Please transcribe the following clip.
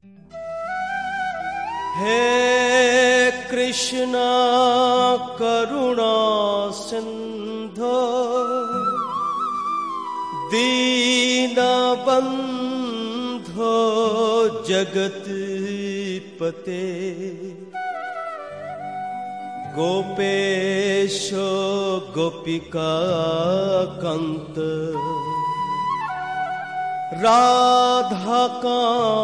हे कृष्णा करुणा सिंधो दीनबंधो जगत्पते गोपेशो गोपिका कांत राधा कांत